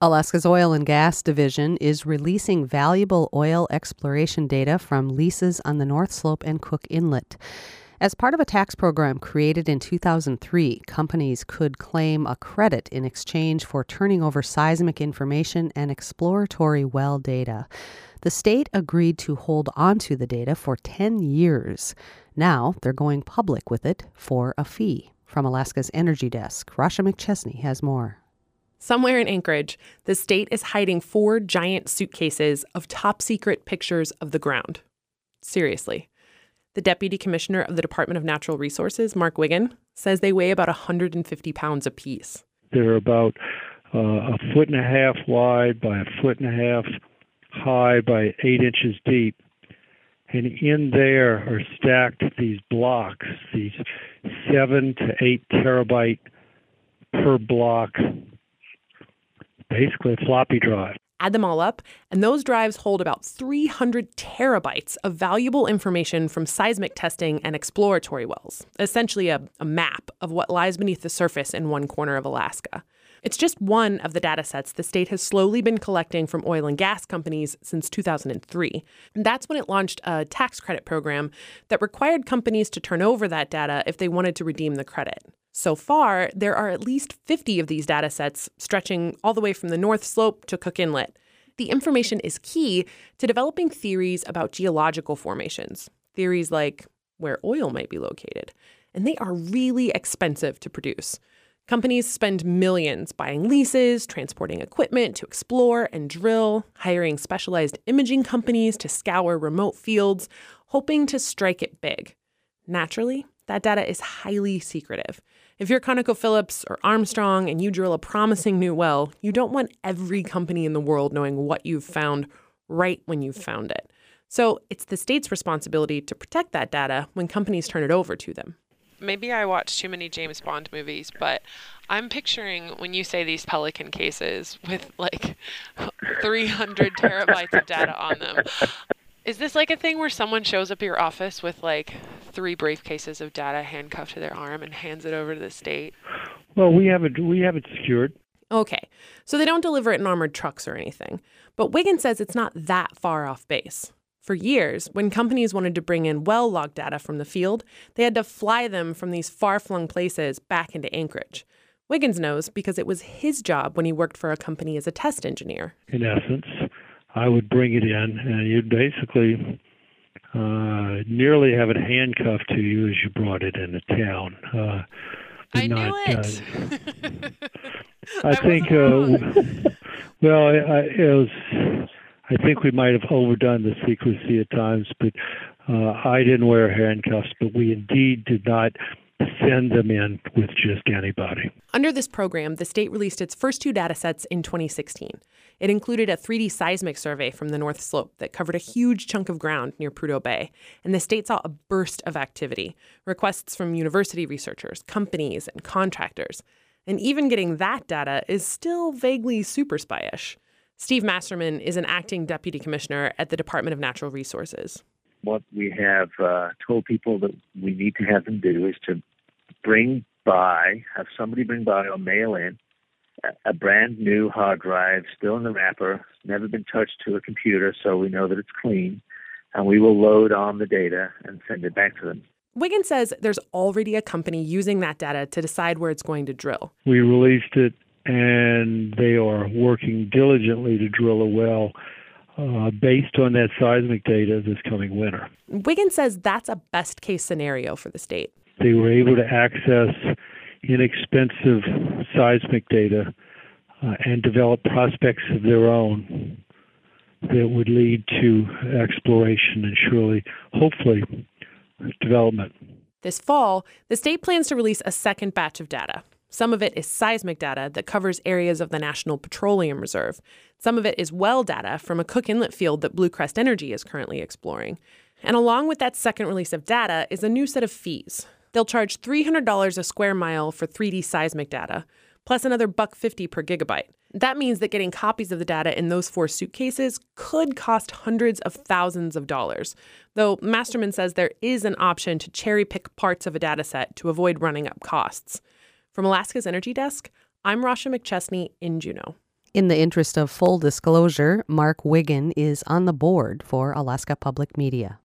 Alaska's Oil and Gas Division is releasing valuable oil exploration data from leases on the North Slope and Cook Inlet. As part of a tax program created in 2003, companies could claim a credit in exchange for turning over seismic information and exploratory well data. The state agreed to hold onto the data for 10 years. Now they're going public with it for a fee. From Alaska's Energy Desk, Rasha McChesney has more. Somewhere in Anchorage, the state is hiding 4 giant suitcases of top-secret pictures of the ground. Seriously. The Deputy Commissioner of the Department of Natural Resources, Mark Wiggin, says they weigh about 150 pounds apiece. They're about a foot and a half wide by a foot and a half high by 8 inches deep. And in there are stacked these blocks, these 7 to 8 terabyte per block, basically a floppy drive. Add them all up, and those drives hold about 300 terabytes of valuable information from seismic testing and exploratory wells, essentially a map of what lies beneath the surface in one corner of Alaska. It's just one of the data sets the state has slowly been collecting from oil and gas companies since 2003. And that's when it launched a tax credit program that required companies to turn over that data if they wanted to redeem the credit. So far, there are at least 50 of these data sets stretching all the way from the North Slope to Cook Inlet. The information is key to developing theories about geological formations, theories like where oil might be located. And they are really expensive to produce. Companies spend millions buying leases, transporting equipment to explore and drill, hiring specialized imaging companies to scour remote fields, hoping to strike it big. Naturally, that data is highly secretive. If you're ConocoPhillips or Armstrong and you drill a promising new well, you don't want every company in the world knowing what you've found right when you've found it. So it's the state's responsibility to protect that data when companies turn it over to them. Maybe I watch too many James Bond movies, but I'm picturing when you say these Pelican cases with like 300 terabytes of data on them. Is this like a thing where someone shows up at your office with like 3 briefcases of data handcuffed to their arm and hands it over to the state? Well, we have it secured. Okay, so they don't deliver it in armored trucks or anything. But Wiggin says it's not that far off base. For years, when companies wanted to bring in well log data from the field, they had to fly them from these far-flung places back into Anchorage. Wiggins knows because it was his job when he worked for a company as a test engineer. In essence, I would bring it in, and you'd basically nearly have it handcuffed to you as you brought it into town. I knew it. I think, I think we might have overdone the secrecy at times, but I didn't wear handcuffs, but we indeed did not send them in with just anybody. Under this program, the state released its first 2 data sets in 2016. It included a 3D seismic survey from the North Slope that covered a huge chunk of ground near Prudhoe Bay, and the state saw a burst of activity, requests from university researchers, companies, and contractors. And even getting that data is still vaguely super spy-ish. Steve Masterman is an acting deputy commissioner at the Department of Natural Resources. What we have told people that we need to have them do is to have somebody bring by or mail in a brand new hard drive, still in the wrapper, never been touched to a computer, so we know that it's clean, and we will load on the data and send it back to them. Wiggin says there's already a company using that data to decide where it's going to drill. We released it, and they are working diligently to drill a well based on that seismic data this coming winter. Wiggin says that's a best-case scenario for the state. They were able to access inexpensive seismic data and develop prospects of their own that would lead to exploration and surely, hopefully, development. This fall, the state plans to release a second batch of data. Some of it is seismic data that covers areas of the National Petroleum Reserve. Some of it is well data from a Cook Inlet field that Blue Crest Energy is currently exploring. And along with that second release of data is a new set of fees. They'll charge $300 a square mile for 3D seismic data, plus another $1.50 per gigabyte. That means that getting copies of the data in those 4 suitcases could cost hundreds of thousands of dollars, though Masterman says there is an option to cherry-pick parts of a data set to avoid running up costs. From Alaska's Energy Desk, I'm Rasha McChesney in Juneau. In the interest of full disclosure, Mark Wiggin is on the board for Alaska Public Media.